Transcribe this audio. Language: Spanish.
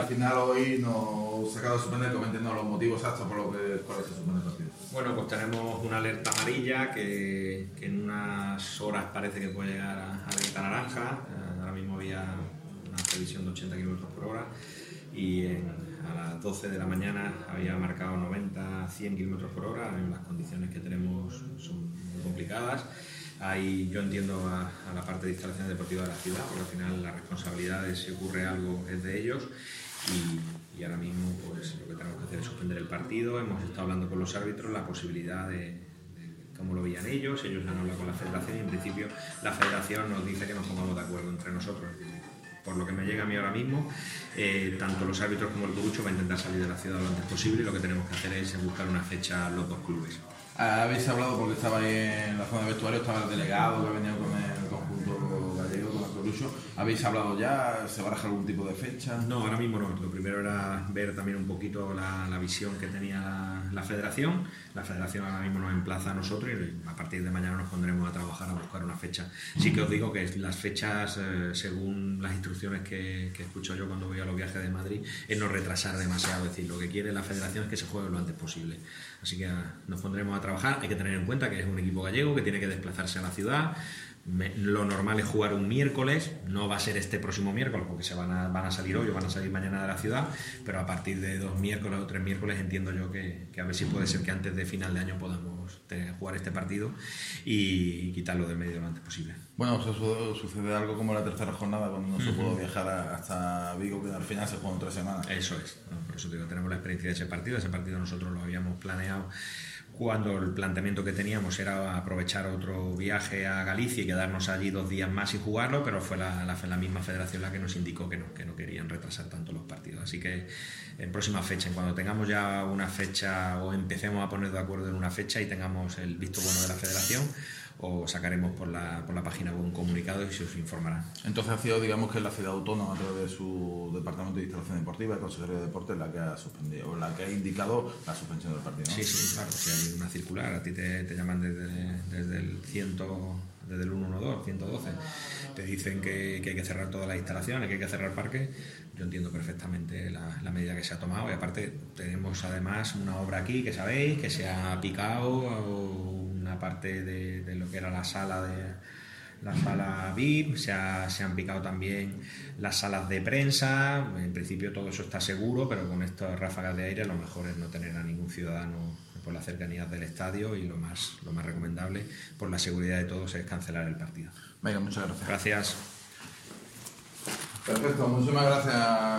Al final hoy nos se acaba de suspender, coméntenos los motivos exactos por los cuales se suspende el partido. Bueno, pues tenemos una alerta amarilla que en unas horas parece que puede llegar a alerta naranja. Ahora mismo había una previsión de 80 km por hora y a las 12 de la mañana había marcado 90-100 km por hora. Las condiciones que tenemos son muy complicadas. Ahí yo entiendo a la parte de instalaciones deportivas de la ciudad, porque al final la responsabilidad de si ocurre algo es de ellos y ahora mismo pues lo que tenemos que hacer es suspender el partido. Hemos estado hablando con los árbitros la posibilidad de cómo lo veían ellos han hablado con la federación y en principio la federación nos dice que nos pongamos de acuerdo entre nosotros. Por lo que me llega a mí ahora mismo, tanto los árbitros como el Corucho va a intentar salir de la ciudad lo antes posible y lo que tenemos que hacer es buscar una fecha a los dos clubes. Habéis hablado porque estaba ahí en la zona de vestuario, estaba el delegado que ha venido con el conjunto gallego, con el Corucho. ¿Habéis hablado ya? ¿Se baraja algún tipo de fecha? No, ahora mismo no. Lo primero era ver también un poquito la visión que tenía la federación. La federación ahora mismo nos emplaza a nosotros y a partir de mañana nos pondremos a trabajar a buscar una fecha. Sí que os digo que las fechas, según las instrucciones que escucho yo cuando voy a los viajes de Madrid, es no retrasar demasiado. Es decir, lo que quiere la federación es que se juegue lo antes posible. Así que nos pondremos a trabajar. Hay que tener en cuenta que es un equipo gallego que tiene que desplazarse a la ciudad. Lo normal es jugar un miércoles, no va a ser este próximo miércoles porque van a salir hoy o van a salir mañana de la ciudad, pero a partir de 2 miércoles o 3 miércoles entiendo yo que a ver si puede ser que antes de final de año podamos jugar este partido y quitarlo del medio lo antes posible. Bueno, sucede algo como la tercera jornada cuando no se pudo viajar hasta Vigo, que al final se jugó en 3 semanas. Eso es, por eso digo, tenemos la experiencia de ese partido nosotros lo habíamos planeado cuando el planteamiento que teníamos era aprovechar otro viaje a Galicia y quedarnos allí 2 días más y jugarlo, pero fue la misma federación la que nos indicó que no querían retrasar tanto los partidos. Así que en próxima fecha, cuando tengamos ya una fecha o empecemos a poner de acuerdo en una fecha y tengamos el visto bueno de la federación, o sacaremos por la página web un comunicado y se os informará. Entonces ha sido, digamos, que la ciudad autónoma a través de su departamento de instalación deportiva, el Consejería de Deportes, la que ha suspendido o la que ha indicado la suspensión del partido, ¿no? Sí, claro, si hay una circular, a ti te llaman desde el 112, te dicen que hay que cerrar todas las instalaciones, que hay que cerrar parques. Yo entiendo perfectamente la medida que se ha tomado y aparte tenemos además una obra aquí que sabéis que se ha picado una parte de lo que era la sala VIP, se han picado también las salas de prensa. En principio todo eso está seguro, pero con estas ráfagas de aire lo mejor es no tener a ningún ciudadano por las cercanías del estadio y lo más recomendable por la seguridad de todos es cancelar el partido. Venga, muchas gracias. Gracias. Perfecto, muchísimas gracias.